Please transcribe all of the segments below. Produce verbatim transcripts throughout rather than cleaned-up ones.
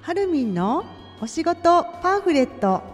はるみんのお仕事パンフレット。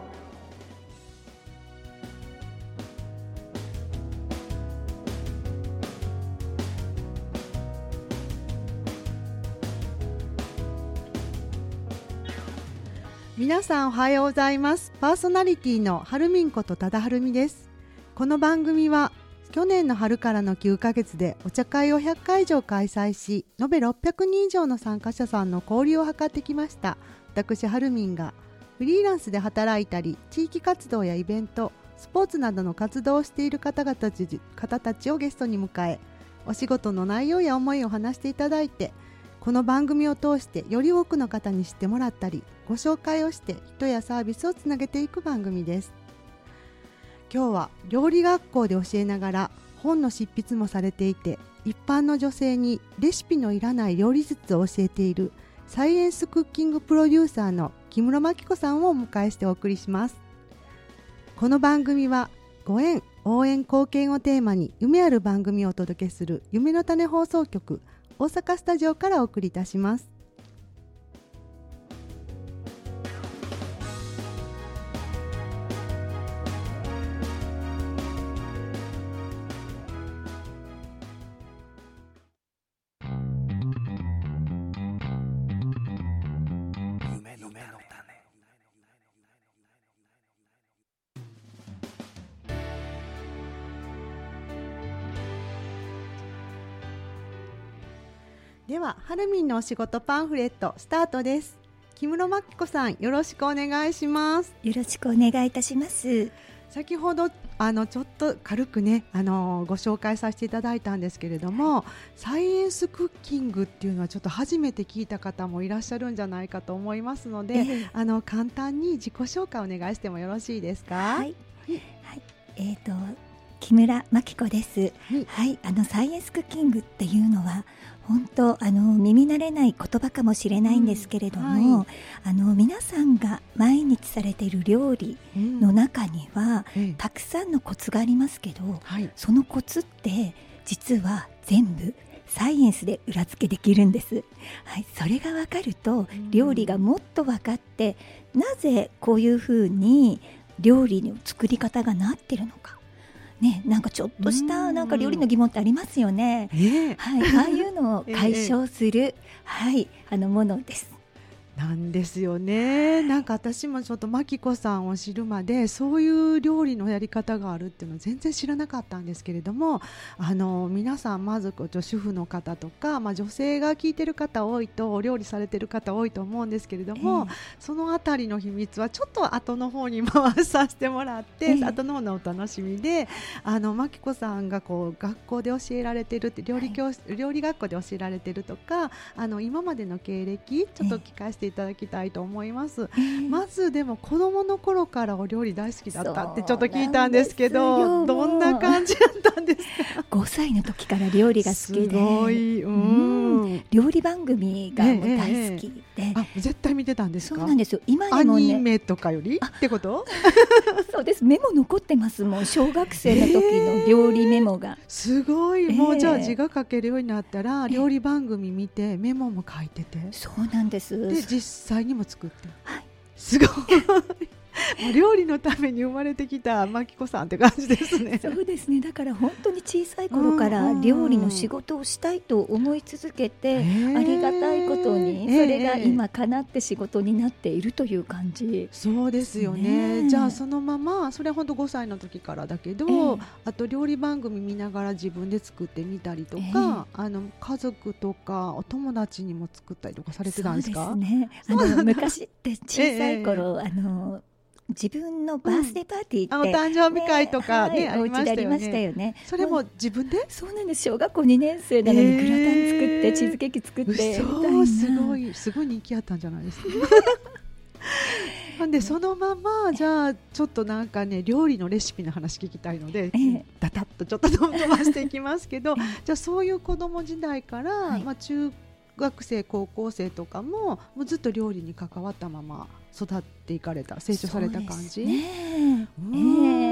皆さんおはようございます。パーソナリティのはるみんことただはるみです。この番組は去年の春からのきゅうかげつでお茶会をひゃっかい以上開催し、延べろっぴゃくにん以上の参加者さんの交流を図ってきました。私はるみんがフリーランスで働いたり、地域活動やイベント、スポーツなどの活動をしている方々たち、方たちをゲストに迎え、お仕事の内容や思いを話していただいて、この番組を通してより多くの方に知ってもらったり、ご紹介をして人やサービスをつなげていく番組です。今日は料理学校で教えながら本の執筆もされていて、一般の女性にレシピのいらない料理術を教えているサイエンスクッキングプロデューサーの木室真紀子さんをお迎えしてお送りします。この番組はご縁、応援、貢献をテーマに夢ある番組をお届けする夢の種放送局大阪スタジオからお送りいたします。では、はるみんのお仕事パンフレットスタートです。木室真紀子さん、よろしくお願いします。 よろしくお願いいたします。 先ほどあのちょっと軽くね、あのご紹介させていただいたんですけれども、サイエンスクッキングっていうのはちょっと初めて聞いた方もいらっしゃるんじゃないかと思いますので、えー、あの簡単に自己紹介お願いしてもよろしいですか？ はい、はい、えーと木村真紀子です、はいはい、あのサイエンスクッキングっていうのは本当あの耳慣れない言葉かもしれないんですけれども、うんはい、あの皆さんが毎日されている料理の中には、うん、たくさんのコツがありますけど、はい、そのコツって実は全部サイエンスで裏付けできるんです、はい、それが分かると料理がもっと分かって、うん、なぜこういうふうに料理の作り方がなってるのかね、なんかちょっとしたなんか料理の疑問ってありますよね、えーはい、ああいうのを解消する、えーはい、あのものですなんですよね。なんか私もちょっと真紀子さんを知るまでそういう料理のやり方があるっていうのは全然知らなかったんですけれども、あの皆さんまず主婦の方とか、まあ、女性が聞いてる方多いとお料理されてる方多いと思うんですけれども、えー、そのあたりの秘密はちょっと後の方に回させてもらって、えー、後の方のお楽しみで、あの真紀子さんがこう学校で教えられてるって料理教室、はい、料理学校で教えられてるとか、あの今までの経歴ちょっと聞かせていただきたいと思います、えー、まずでも子供の頃からお料理大好きだったってちょっと聞いたんですけど、どんな感じだったんですか？ ごさいの時から料理が好きで、 すごい、うん、 うん、料理番組がもう大好きで、えーえー、 あ絶対見てたんですか？ そうなんですよ。今でも、ね、 アニメとかよりってことそうです。メモ残ってますもん。小学生の時の料理メモが、えー、 すごい、もうじゃあ字が書けるようになったら、えー、料理番組見てメモも書いてて、 そうなんです。 で実際にも作って、 はい、 すごいもう料理のために生まれてきた真紀子さんって感じですね。 そうですね。だから本当に小さい頃から料理の仕事をしたいと思い続けて、ありがたいことにそれが今叶って仕事になっているという感じですね。 そうですよね。じゃあそのまま、それは本当ごさいの時からだけど、えー、あと料理番組見ながら自分で作ってみたりとか、えー、あの家族とかお友達にも作ったりとかされてたんですか？ そうですね。あの昔って小さい頃、えー、あの自分のバースデーパーティーって、うん、 お誕生日会とか、ね、 ね、はい、お家でありましたよね。 それも自分で？ そうなんです。小学校にねん生なのにグラタン作って、えー、チーズケーキ作ってみたいな。 すごいすごい人気あったんじゃないですかなんでそのままじゃあちょっとなんかね料理のレシピの話聞きたいので、えー、ダタッとちょっと飛ばしていきますけど、えー、じゃあそういう子供時代から、はい、まあ、中学生高校生とかも、もうずっと料理に関わったまま育っていかれた、成長された感じ。 そうですね、 うん、で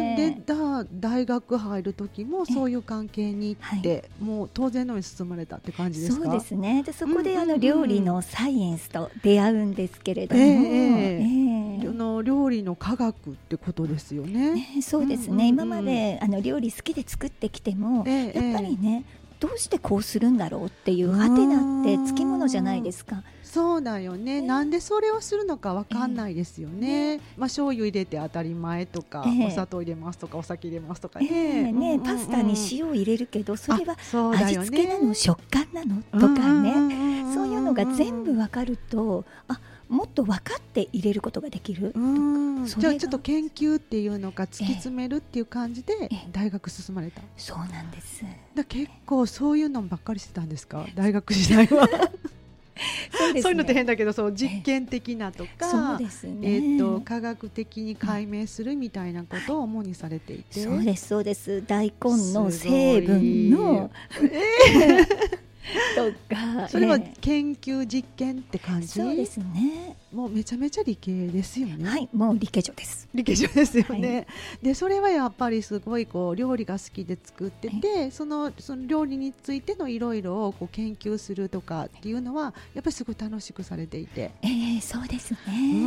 だ大学入る時もそういう関係に行って、はい、もう当然のように進まれたって感じですか？ そうですね。でそこで、うんうんうん、あの料理のサイエンスと出会うんですけれども、 えーえー、の料理の科学ってことですよね。 ね、そうですね、うんうんうん、今まであの料理好きで作ってきても、えー、やっぱりね、どうしてこうするんだろうっていうハテナってつきものじゃないですか。 そうだよね、えー、なんでそれをするのか分かんないですよね、えーまあ、醤油入れて当たり前とか、えー、お砂糖入れますとかお酒入れますとかね、 えーね、うんうんうん、パスタに塩を入れるけどそれは味付けなの、食感なのとかね、うんうんうん、そういうのが全部分かると、あ、もっと分かって入れることができる。うん、 じゃあちょっと研究っていうのが突き詰めるっていう感じで大学進まれた？ そうなんです。 だ結構そういうのばっかりしてたんですか、大学時代は？そうですね、そういうのって変だけど、そう実験的なとか、そうですね、えー、と科学的に解明するみたいなことを主にされていて、 そうですそうです。大根の成分のとか、 それは研究実験って感じ？ そうですね。 もうめちゃめちゃ理系ですよね。 はい、もう理系女です。 理系女ですよね、はい、でそれはやっぱりすごいこう料理が好きで作ってて、はい、そのその料理についてのいろいろをこう研究するとかっていうのはやっぱりすごい楽しくされていて、 えー、そうですね、 うん、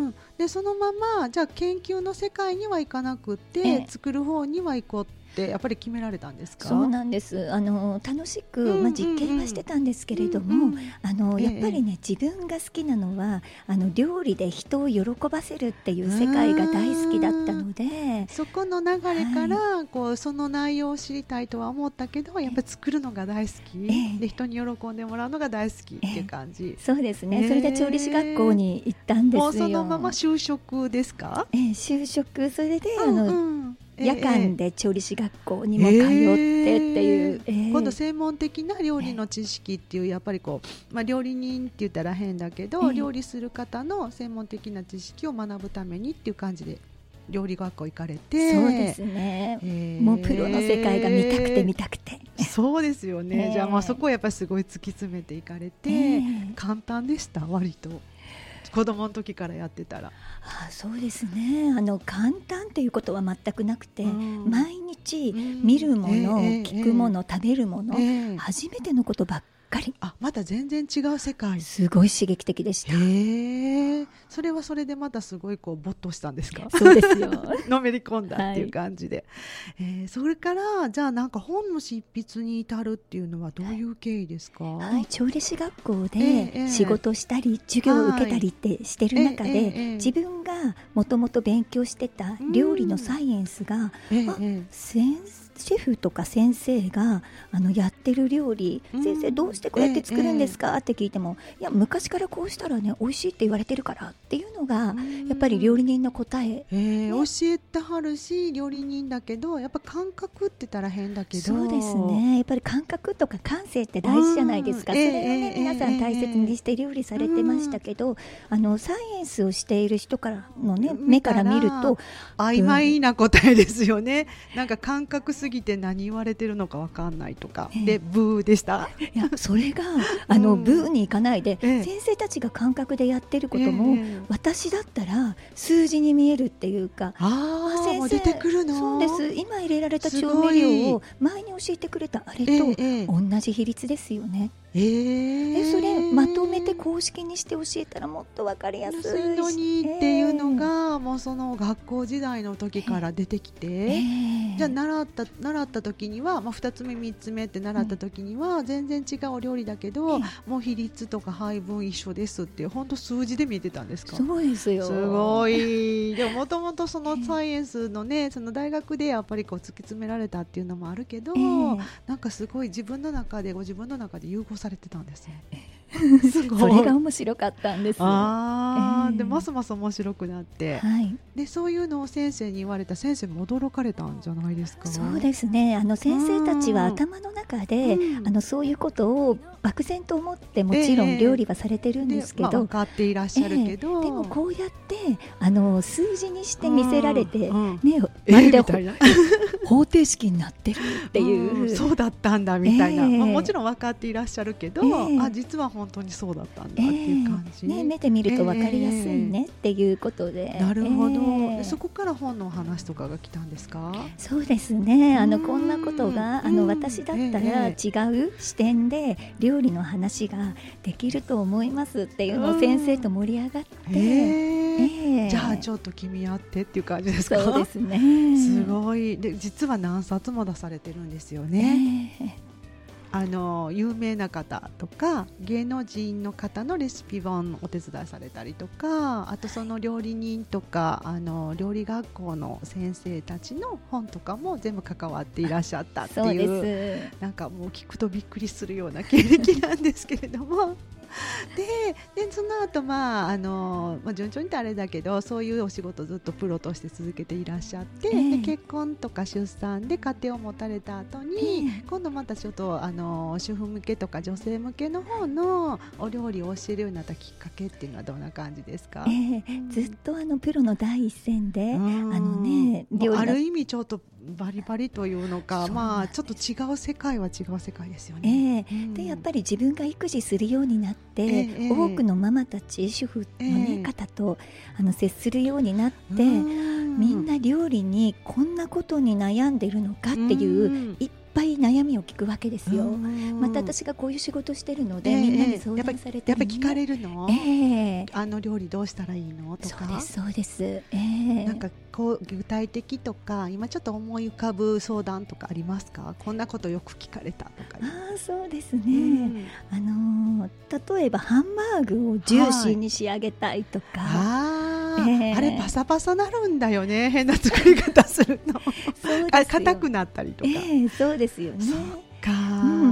でそのままじゃあ研究の世界には行かなくて、えー、作る方には行こうってやっぱり決められたんですか？ そうなんです。あの楽しく、まあ、実験はしてたんですけれども、うんうん、あのやっぱりね、ええ、自分が好きなのはあの料理で人を喜ばせるっていう世界が大好きだったので、 そこの流れから、はい、こうその内容を知りたいとは思ったけど、やっぱり作るのが大好き、ええ、で人に喜んでもらうのが大好きっていう感じ、 ええ、そうですね、ええ、それで調理師学校に行ったんですよ。もうそのまま就職ですか？ ええ、就職、それで、うんうん、あの夜間で調理師学校にも通ってっていう、えーえー、 今度専門的な料理の知識っていうやっぱりこう、まあ、料理人って言ったら変だけど、えー、料理する方の専門的な知識を学ぶためにっていう感じで料理学校行かれて。 そうですね、えー、もうプロの世界が見たくて見たくてそうですよね、えー、じゃあまあそこをやっぱりすごい突き詰めていかれて、えー、簡単でした？割と子供の時からやってたら。 ああ、そうですね、あの簡単っていうことは全くなくて、うん、毎日見るもの、うん、聞くもの、えー、食べるもの、えー、初めてのことばっかり。 あ、また全然違う世界。 すごい刺激的でした。 へー、それはそれでまたすごいこう没頭したんですか？ そうですよのめり込んだっていう感じで、はい、えー、それからじゃあなんか本の執筆に至るっていうのはどういう経緯ですか？ はい、調理師学校で仕事したり、えー、授業を受けたりってしてる中で、はい、えーえー、自分がもともと勉強してた料理のサイエンスが、えー、あ、えー、先生シェフとか先生があのやってる料理、うん、先生どうしてこうやって作るんですか、えー、って聞いても、いや昔からこうしたらね美味しいって言われてるからっていうのが、うん、やっぱり料理人の答え、 えーね、教えてはるし料理人だけどやっぱ感覚って言ったら変だけど、 そうですね、やっぱり感覚とか感性って大事じゃないですか、うん、それをね、えー、皆さん大切にして料理されてましたけど、うん、あのサイエンスをしている人からの、ね、目から見ると曖昧な答えですよね。なんか感覚すぎて何言われてるのか分かんないとか、えー、でブーでした。 いやそれがあの、うん、ブーに行かないで、えー、先生たちが感覚でやってることも、えー、私だったら数字に見えるっていうか、 ああ先生出てくるの？ そうです、今入れられた調味料を前に教えてくれたあれと同じ比率ですよね、えー、でそれまとめて公式にして教えたらもっと分かりやすい安いのにっていうのが、えー、もうその学校時代の時から出てきて、えー、じゃあ習った習った時には、まあ、ふたつめみっつめって習った時には全然違うお料理だけど、うん、もう比率とか配分一緒ですって本当数字で見てたんですか？ そうですよ。 すごい。でももともとそのサイエンスのねその大学でやっぱりこう突き詰められたっていうのもあるけど、えー、なんかすごい自分の中でご自分の中で融合されてたんですね。 すごいそれが面白かったんです。 あ、えー、でますます面白くなって、はい、でそういうのを先生に言われた先生も驚かれたんじゃないですか？ そうですね、あの先生たちは頭の中で、うん、あのそういうことを漠然と思ってもちろん料理はされてるんですけど、えーまあ、 分かっていらっしゃるけど、 えー、でもこうやってあの数字にして見せられて、うんうん、ね、 まるで、えー、 方程式になってるっていう、 うん、そうだったんだみたいな、 えーまあ、もちろん分かっていらっしゃるけど、えー、あ実は本当にそうだったんだっていう感じ、 えーね、目で見ると分かりやすいねっていうことで、 えー、なるほど、えー、 そこから本のお話とかが来たんですか？ そうですね、あのこんなことがあの私だったら違う視点で料理の話ができると思いますっていうのを先生と盛り上がって、えーえー、じゃあちょっと君やってっていう感じですか？ そうですね、 すごい。で実は何冊も出されてるんですよね、えー、あの有名な方とか芸能人の方のレシピ本のお手伝いされたりとか、あとその料理人とかあの料理学校の先生たちの本とかも全部関わっていらっしゃったっていう、 そうです。 なんかもう聞くとびっくりするような経歴なんですけれどもで, でその後、まああのまあ順調にってあれだけどそういうお仕事ずっとプロとして続けていらっしゃって、えー、で結婚とか出産で家庭を持たれた後に、えー、今度またちょっとあの主婦向けとか女性向けの方のお料理を教えるようになったきっかけっていうのはどんな感じですか？ えーうん、ずっとあのプロの第一線で、あのね、 料理ある意味ちょっとバリバリというのか、まあちょっと違う世界は違う世界ですよね、 えーうん、でやっぱり自分が育児するようになって、えー、多くのママたち主婦の、ねえー、方とあの接するようになって、みんな料理にこんなことに悩んでるのかっていういっぱい悩みを聞くわけですよ。また私がこういう仕事してるので、えー、みんなに相談されてるの、 やっぱり聞かれるの、えー、あの料理どうしたらいいのとか。 そうですそうです、えー、 なんかこう具体的とか今ちょっと思い浮かぶ相談とかありますか？こんなことよく聞かれたとか。 あそうですね、うん、あのー、例えばハンバーグをジューシーに仕上げたいとか、 はい、あ, えー、あれパサパサなるんだよね、変な作り方するのあれ硬くなったりとか、 えー、そうですよね。うん、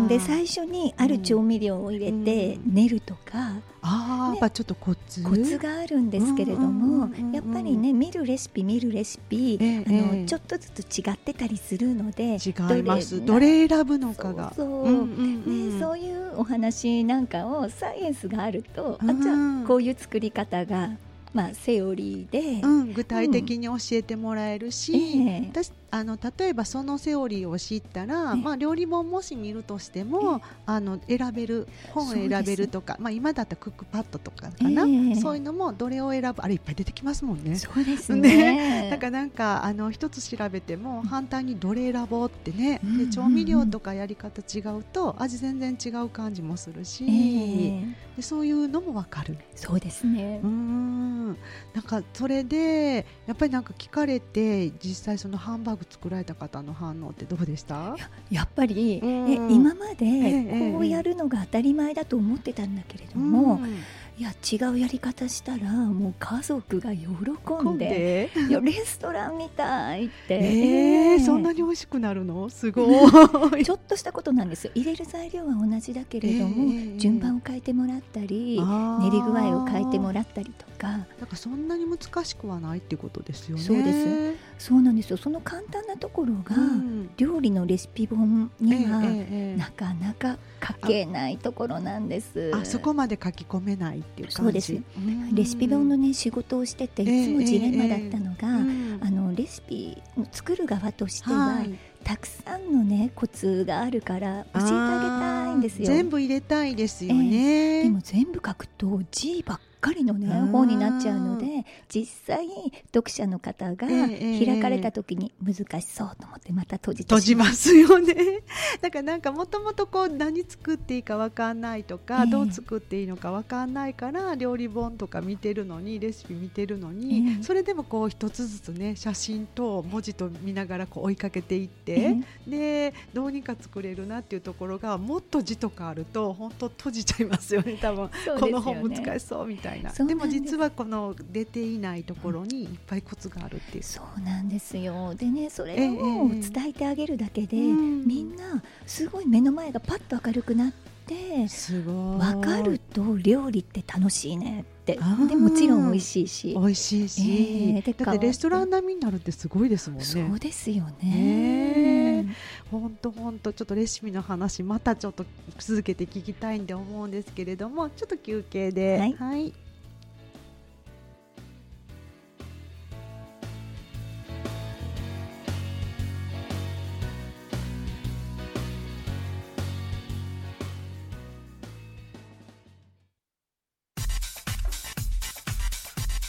で最初にある調味料を入れて練るとか、うんあね、やっぱちょっとコツコツがあるんですけれども、やっぱりね見るレシピ見るレシピ、えー、あの、えー、ちょっとずつ違ってたりするので、 違いますどれ選ぶのかがそうそう、うんうんうんね、そういうお話なんかをサイエンスがあると、うん、あじゃあこういう作り方がまあ、セオリーで、 うん、具体的に教えてもらえるし、うんえー、私あの例えばそのセオリーを知ったら、えーまあ、料理本もし見るとしても、えー、あの選べる本を選べるとか、まあ、今だったらクックパッドとかかな、えー、そういうのもどれを選ぶあれいっぱい出てきますもんね。 そうですねだからなんかあの一つ調べても反対にどれ選ぼうってね、うん、で調味料とかやり方違うと味全然違う感じもするし、えー、でそういうのも分かる。 そうですね。 うんなんかそれでやっぱりなんか聞かれて実際そのハンバーグ作られた方の反応ってどうでした？ や, やっぱり、うん、え今までこうやるのが当たり前だと思ってたんだけれども、うんいや違うやり方したらもう家族が喜んでいやレストランみたいって、 えーえー、そんなに美味しくなるのすごいちょっとしたことなんですよ。入れる材料は同じだけれども、えー、順番を変えてもらったり練り具合を変えてもらったりとか、 だからそんなに難しくはないっていうことですよね。 そうですそうなんですよ。その簡単なところが、うん、料理のレシピ本には、えーえー、なかなか書けないところなんです。 あ, あそこまで書き込めないっていう感じ。 そうです。レシピ本の、ね、仕事をしてていつもジレンマだったのが、えーえー、あのレシピを作る側としては、はい、たくさんの、ね、コツがあるから教えてあげたいんですよ。 全部入れたいですよね、 えー、でも全部書くと G ばっかりの、ね、本になっちゃうので実際読者の方が開かれた時に難しそうと思ってまた閉じてしまう。 閉じますよねだからなんかもともとこう何作っていいか分かんないとか、えー、どう作っていいのか分かんないから料理本とか見てるのにレシピ見てるのに、えー、それでもこう一つずつね写真と文字と見ながらこう追いかけていって、えー、でどうにか作れるなっていうところがもっと字とかあると本当閉じちゃいますよね多分そうですよね。 この本難しそうみたいな。 で, でも実はこの出ていないところにいっぱいコツがあるっていう、うん、 そうなんですよ。でねそれを伝えてあげるだけで、えー、みんなすごい目の前がパッと明るくなってすごい分かると料理って楽しいねってでもちろん美味しいし美味しいし、えー、だってレストラン並みになるってすごいですもんね。 そうですよね。 ほんとほんとちょっとレシピの話またちょっと続けて聞きたいんで思うんですけれどもちょっと休憩で、 はい、 はい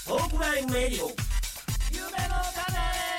トークライブレディオ夢の種。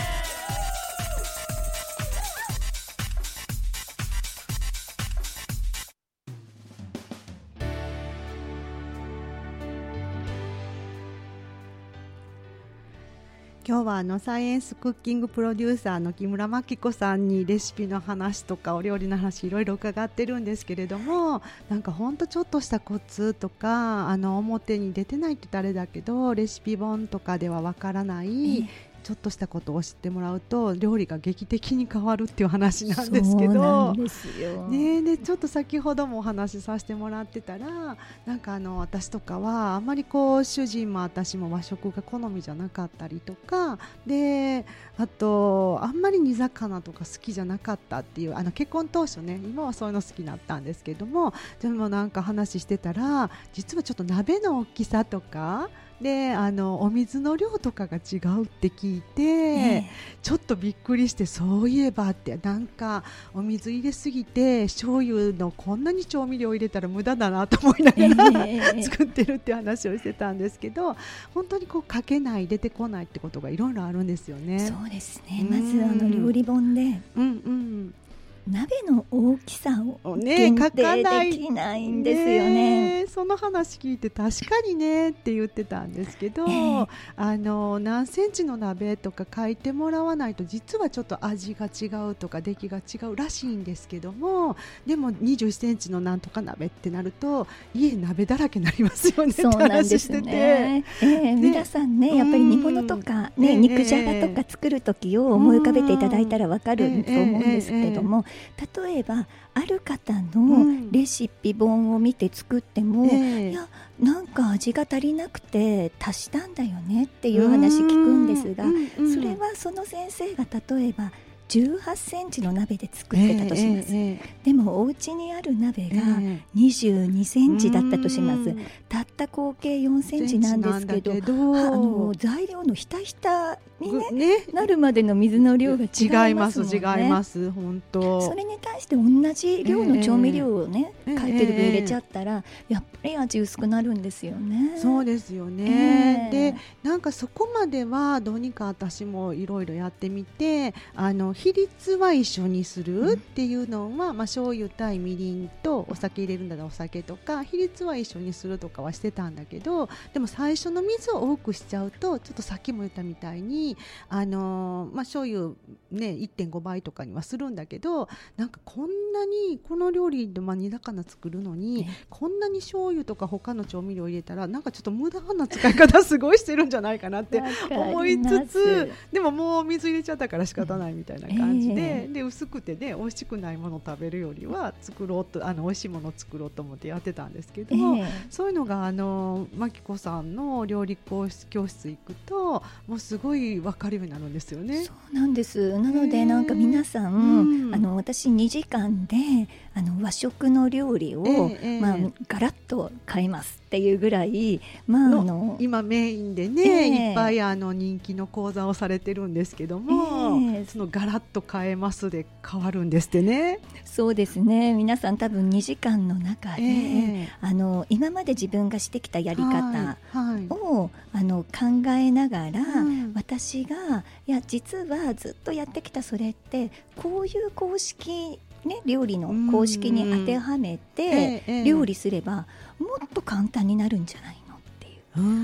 今日はあのサイエンスクッキングプロデューサーの木村真紀子さんにレシピの話とかお料理の話いろいろ伺ってるんですけれども、なんかほんとちょっとしたコツとかあの表に出てないって言ったらあれだけどレシピ本とかではわからない、えーちょっとしたことを知ってもらうと料理が劇的に変わるっていう話なんですけど、そうなんですよ、ね、でちょっと先ほどもお話しさせてもらってたら、なんかあの私とかはあんまりこう主人も私も和食が好みじゃなかったりとかで、あとあんまり煮魚とか好きじゃなかったっていうあの結婚当初ね、今はそういうの好きになったんですけども、でもなんか話してたら実はちょっと鍋の大きさとかであのお水の量とかが違うって聞いて、えー、ちょっとびっくりして、そういえばってなんかお水入れすぎて醤油のこんなに調味料入れたら無駄だなと思いながら、えー、作ってるって話をしてたんですけど、本当にこうかけない出てこないってことがいろいろあるんですよね。 そうですね、まずあの料理本で、うんうん鍋の大きさを限定できないんですよね。 ね、その話聞いて確かにねって言ってたんですけど、えー、あの何センチの鍋とか書いてもらわないと実はちょっと味が違うとか出来が違うらしいんですけども、でもにじゅっセンチのなんとか鍋ってなると家鍋だらけになりますよねって話してて、そうなんですね、 えー、皆さんねやっぱり煮物とか、ね、えー、肉じゃがとか作るときを思い浮かべていただいたらわかると思うんですけども、例えばある方のレシピ本を見て作っても、うんえー、いやなんか味が足りなくて足したんだよねっていう話聞くんですが、うんうん、それはその先生が例えばじゅうはちセンチの鍋で作ってたとします、えーえー、でもお家にある鍋がにじゅうにセンチだったとします、えー、たった合計よんセンチなんですけど、けどあの材料のひたひたに、ねね、なるまでの水の量が違いますもんね。 違います違います本当。 それに対して同じ量の調味料をね、えー、書いてる分入れちゃったら、えー、やっぱり味薄くなるんですよね。 そうですよね、えー、でなんかそこまではどうにか私もいろいろやってみて、あの比率は一緒にするっていうのは、うん、まあ、醤油対みりんとお酒入れるんだったらお酒とか比率は一緒にするとかはしてたんだけど、でも最初の水を多くしちゃうとちょっとさっきも言ったみたいにあのーまあ、醤油、ね、いってんごばいとかにはするんだけど、なんかこんなにこの料理で、まあ、煮魚作るのに、ね、こんなに醤油とか他の調味料入れたらなんかちょっと無駄な使い方すごいしてるんじゃないかなって思いつつ、でももう水入れちゃったから仕方ないみたいな感じで、えー、で薄くてね美味しくないものを食べるよりは作ろうとあの美味しいものを作ろうと思ってやってたんですけど、えー、そういうのがあの真紀子さんの料理教室行くともうすごい分かるようになるんですよね。 そうなんです。なのでなんか皆さん、うん、あの私にじかんであの和食の料理を、えーまあ、ガラッと変えますっていうぐらい、まあ、あの今メインでね、えー、いっぱいあの人気の講座をされてるんですけども、えー、そのガラッと変えますで変わるんですってね。 そうですね、皆さん多分にじかんの中で、えー、あの今まで自分がしてきたやり方を、はいはい、あの考えながら、うん、私がいや実はずっとやってきたそれってこういう公式ね、料理の公式に当てはめて料理すればもっと簡単になるんじゃないのっていう、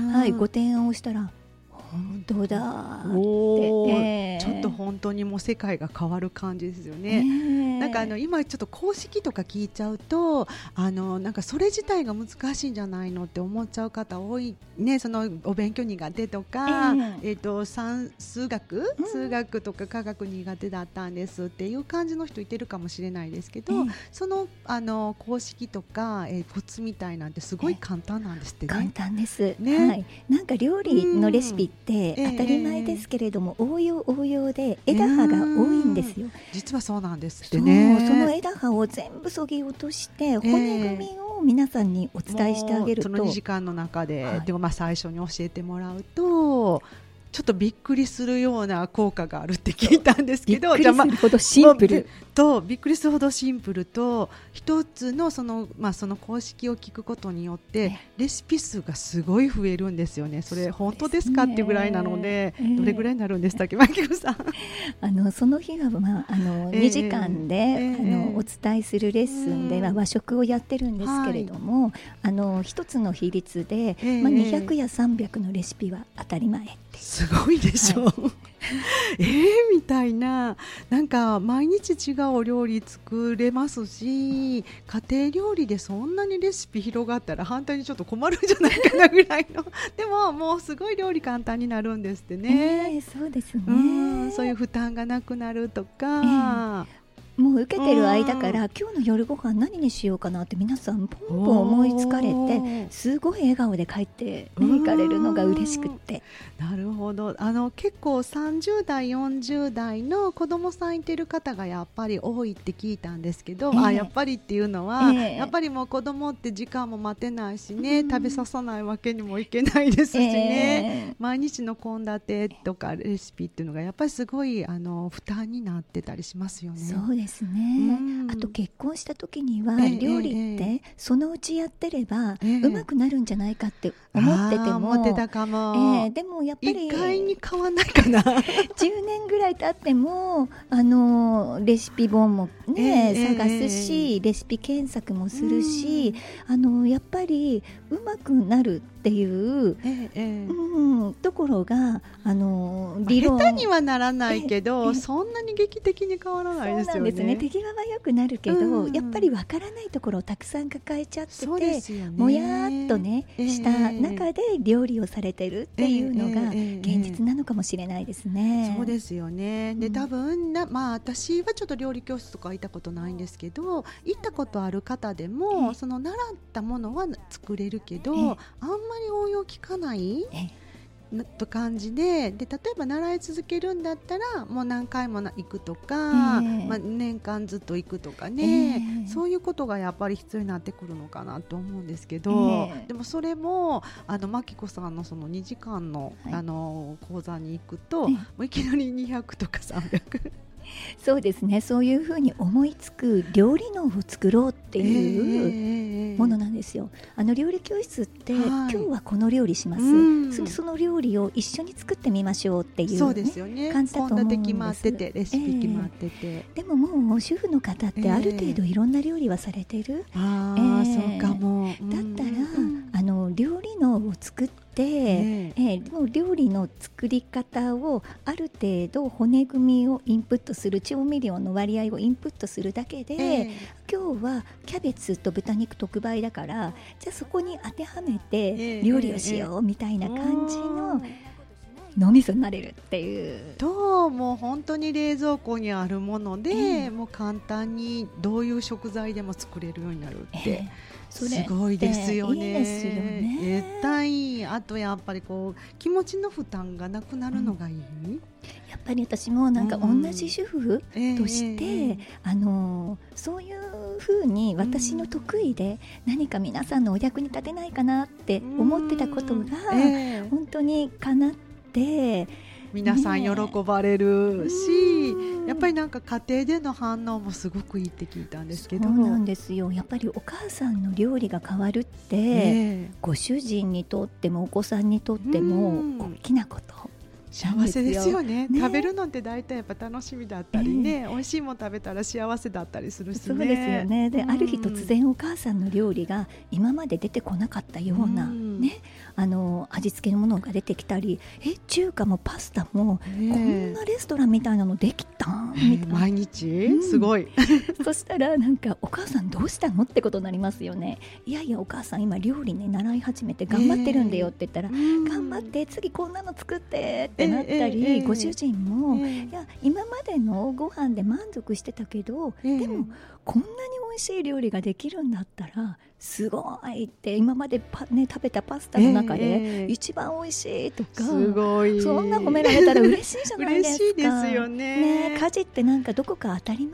はい、ご提案をしたら本当だって、 えー、ちょっと本当にもう世界が変わる感じですよね、えー、なんかあの今ちょっと公式とか聞いちゃうとあのなんかそれ自体が難しいんじゃないのって思っちゃう方多いね。そのお勉強苦手とか、えーえー、と算数学、うん、数学とか科学苦手だったんですっていう感じの人いてるかもしれないですけど、えー、その、あの公式とか、えー、コツみたいなんてすごい簡単なんですってね。 簡単です、ね、はい、なんか料理のレシピって当たり前ですけれども、えー、応用応用で枝葉が多いんですよ。 実はそうなんですってね。 そう、その枝葉を全部そぎ落として骨組みを皆さんにお伝えしてあげると、 そのにじかんの中で、はい、でもまあ最初に教えてもらうとちょっとびっくりするような効果があるって聞いたんですけど、 びっくりするほどシンプルとびっくりするほどシンプルと、一つのその、まあ、その公式を聞くことによってレシピ数がすごい増えるんですよね。それ本当ですかっていうぐらいなので、えー、どれぐらいになるんでしたっけ、マキコさん。 あのその日は、まあ、あのにじかんで、えー、あのお伝えするレッスンでは和食をやってるんですけれども、はい、あの一つの比率で、えーまあ、にひゃくやさんびゃくのレシピは当たり前ってすごいでしょ、はい、えーみたいな、なんか毎日違うお料理作れますし、家庭料理でそんなにレシピ広がったら反対にちょっと困るんじゃないかなぐらいのでももうすごい料理簡単になるんですってね、 えー、そうですね、 うん、そういう負担がなくなるとか、えーもう受けてる間から今日の夜ご飯何にしようかなって皆さんポンポン思いつかれて、すごい笑顔で帰って行かれるのが嬉しくって。 なるほど。あの結構さんじゅうだいよんじゅうだいの子供さんいてる方がやっぱり多いって聞いたんですけど、えー、あやっぱりっていうのは、えー、やっぱりもう子供って時間も待てないしね、うん、食べささないわけにもいけないですしね、えー、毎日の献立とかレシピっていうのがやっぱりすごいあの負担になってたりしますよね。 そうですね、うん、あと結婚した時には料理ってそのうちやってればうまくなるんじゃないかって思ってても、 思ってたかも、 えー、でもやっぱり意外に変わんないかなじゅうねんぐらい経ってもあのレシピ本も、ねえー、探すし、レシピ検索もするし、あのやっぱりうまくなるっていう、えーうん、ところがあの理論、 下手にはならないけど、えー、そんなに劇的に変わらないですよね。 そうなんですね。手際は良くなるけど、うん、やっぱりわからないところをたくさん抱えちゃってて、ね、もやーっとね、えー、した中で料理をされてるっていうのが現実なのかもしれないですね。 えーえー、そうですよね。で多分な、まあ、私はちょっと料理教室とか行ったことないんですけど、行ったことある方でも、えー、その習ったものは作れるけど、えー、あんまり応用効かない、えーと感じ で, で例えば習い続けるんだったらもう何回も行くとか、えーまあ、年間ずっと行くとかね、えー、そういうことがやっぱり必要になってくるのかなと思うんですけど、えー、でもそれもあのマキコさんのそのにじかん の,、はい、あの講座に行くと、えー、もういきなりにひゃくとかさんびゃくそうですね、そういうふうに思いつく料理脳を作ろうっていうものなんですよ。あの料理教室って、はい、今日はこの料理します、うん、そ, その料理を一緒に作ってみましょうっていう、ね、 そうですよね、 感じだと思うんです。 献立決まっててレシピ決まってて、 えー、でももう主婦の方ってある程度いろんな料理はされてる、 えーあーえー、そうかも、 だったら、うん、あの料理脳を作ってで、えーえー、もう料理の作り方をある程度骨組みをインプットする、調味料の割合をインプットするだけで、えー、今日はキャベツと豚肉特売だからじゃあそこに当てはめて料理をしようみたいな感じの脳みそになれるっていうと、もう本当に冷蔵庫にあるもので、えー、もう簡単にどういう食材でも作れるようになるって、えーすごいですよね。 いいですよね。 絶対。あとやっぱりこう気持ちの負担がなくなるのがいい、うん、 やっぱり私もなんか同じ主婦として、うんえー、あのそういう風に私の得意で何か皆さんのお役に立てないかなって思ってたことが、うんえー、本当に叶って皆さん喜ばれるし、ね、やっぱりなんか家庭での反応もすごくいいって聞いたんですけど。 そうなんですよ。やっぱりお母さんの料理が変わるって、ね、ご主人にとってもお子さんにとっても大きなこと幸せですよ ね, ね食べるのって大体やっぱ楽しみだったりね、えー、美味しいもの食べたら幸せだったりするしね。 そうですよね。で、うん、ある日突然お母さんの料理が今まで出てこなかったような、うん、ね、あの味付けのものが出てきたり、え中華もパスタも、えー、こんなレストランみたいなのできたん、えー、みたいな毎日、うん、すごいそしたらなんかお母さんどうしたのってことになりますよね。いやいやお母さん今料理ね習い始めて頑張ってるんだよって言ったら、えー、頑張って次こんなの作ってってなったり、えーえーご主人も、えー、いや今までのご飯で満足してたけど、えー、でもこんなに美味しい料理ができるんだったらすごいって今までパ、ね、食べたパスタの中で一番美味しいとか、えー、 すごいそんな褒められたら嬉しいじゃないですか嬉しいですよ ね, ね。家事ってなんかどこか当たり前のよう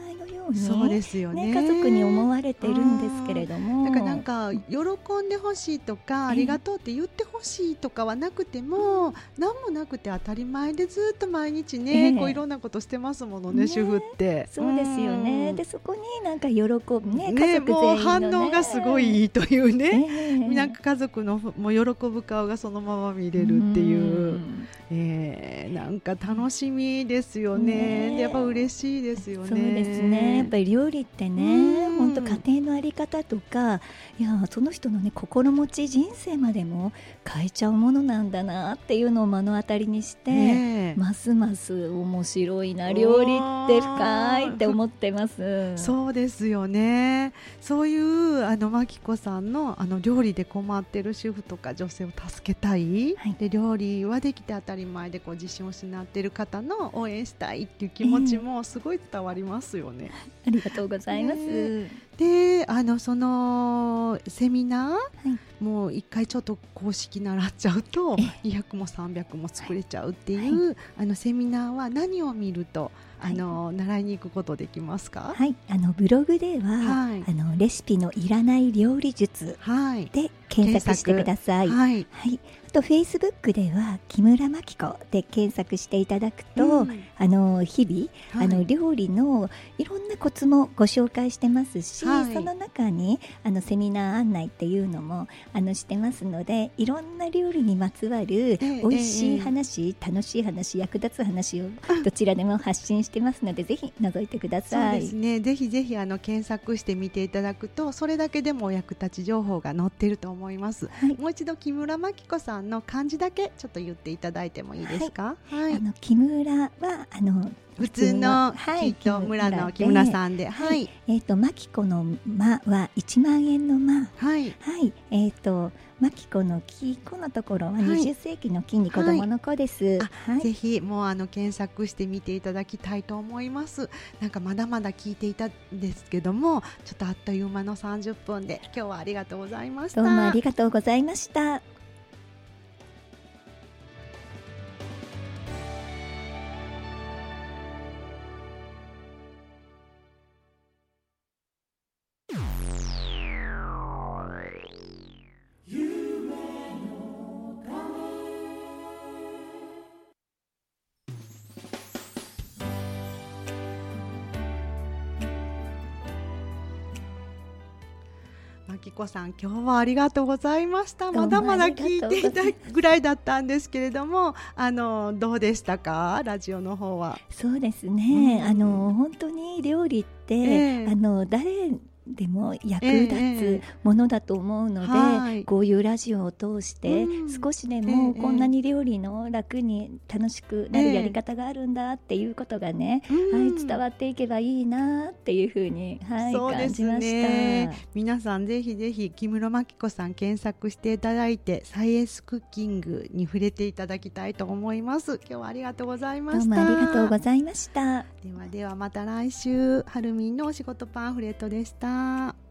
うに、 そうですよね、 ね、家族に思われてるんですけれども、 だからなんか喜んでほしいとか、ありがとうって言ってほしいとかはなくても、何もなくて当たり前でずっと毎日ね、 ええこういろんなことしてますものね、主婦って。 そうですよね。 うんでそこになんか喜ぶね、 ね、 家族全員のね、 もう反応がすごいいいというね、 ええなんか家族のもう喜ぶ顔がそのまま見れるっていう、 うんえー、なんか楽しみですよね。 ねでやっぱ嬉しいですよね。 そうですね。やっぱり料理ってね、 うん本当家庭のあり方とか、いやその人のね心持ち、人生までも変えちゃうものなんだなっていうのを目の当たりにして、 ねえますます面白いな、料理って深いって思ってます。 そうですよね。そういうあのまきこさんのあの料理で困ってる主婦とか女性を助けたい、 はい、 で料理はできて当たり前でこう自信を失っている方の応援したいっていう気持ちもすごい伝わりますよね。 ありがとうございます。 ねであのそのセミナー、はい、もう一回ちょっと公式習っちゃうとにひゃくもさんびゃくも作れちゃうっていう、はい、あのセミナーは何を見るとあの、はい、習いに行くことできますか？ はい、あのブログでは、はい、あのレシピのいらない料理術で検索してください。はいはい、あとフェイスブックでは木村真紀子で検索していただくと、うん、あの日々、はい、あの料理のいろんなコツもご紹介してますし、はい、その中にあのセミナー案内っていうのもあのしてますので、いろんな料理にまつわる美味しい話、えー、楽しい話、役立つ話をどちらでも発信してますので、ぜひ覗いてください。 そうですね、ぜひぜひあの検索してみていただくと、それだけでもお役立ち情報が載っていると思います。はい、もう一度木村真紀子さんの漢字だけちょっと言っていただいてもいいですか？はいはい、 あの木村はあの普通の木と村の木村さんで、はい、 えっと真紀子の間はいちまんえんの間、はいはい、えっと真紀子の木子のところはにじゅっせいきの木に子供の子です。はいはい、 ぜひもうあの検索してみていただきたいと思います。なんかまだまだ聞いていたんですけども、ちょっとあっという間のさんじゅっぷんで、今日はありがとうございました。 どうもありがとうございました。 真紀子さん、今日はありがとうございました。まだまだ聞いていたぐらいだったんですけれども、あのどうでしたか、ラジオの方は。 そうですね、うん、あの本当に料理って、えー、あの誰でも役立つものだと思うので、えーはい、こういうラジオを通して少しでもこんなに料理の楽に楽しくなるやり方があるんだっていうことがね、えー、はい、伝わっていけばいいなっていうふうに、はい、 そうですね、 感じました。 皆さんぜひぜひ木村真紀子さん検索していただいて、サイエンスクッキングに触れていただきたいと思います。今日はありがとうございました。 どうもありがとうございました。 ではではまた来週、はるみんのお仕事パンフレットでした。